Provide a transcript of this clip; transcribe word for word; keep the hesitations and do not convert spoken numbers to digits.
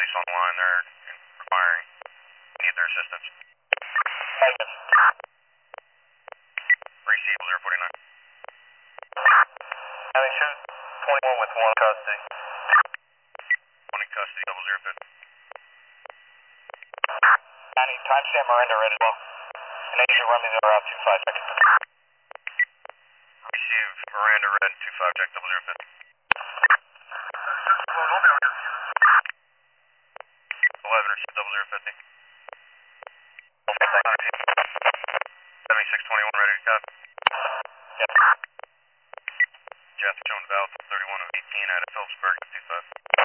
police on the line. They're inquiring. Need their assistance. Negative. Receive zero forty-nine. County two twenty-one with one custody. One in custody, double zero fifty. County timestamp Miranda ready to go. And Asia run me the route two five check. Receive Miranda red two five check double zero fifty. Eleven or double zero fifty. Seventy-six twenty-one ready to cut. Yes. Jeff Jones Val thirty-one of eighteen out of Phillipsburg two five.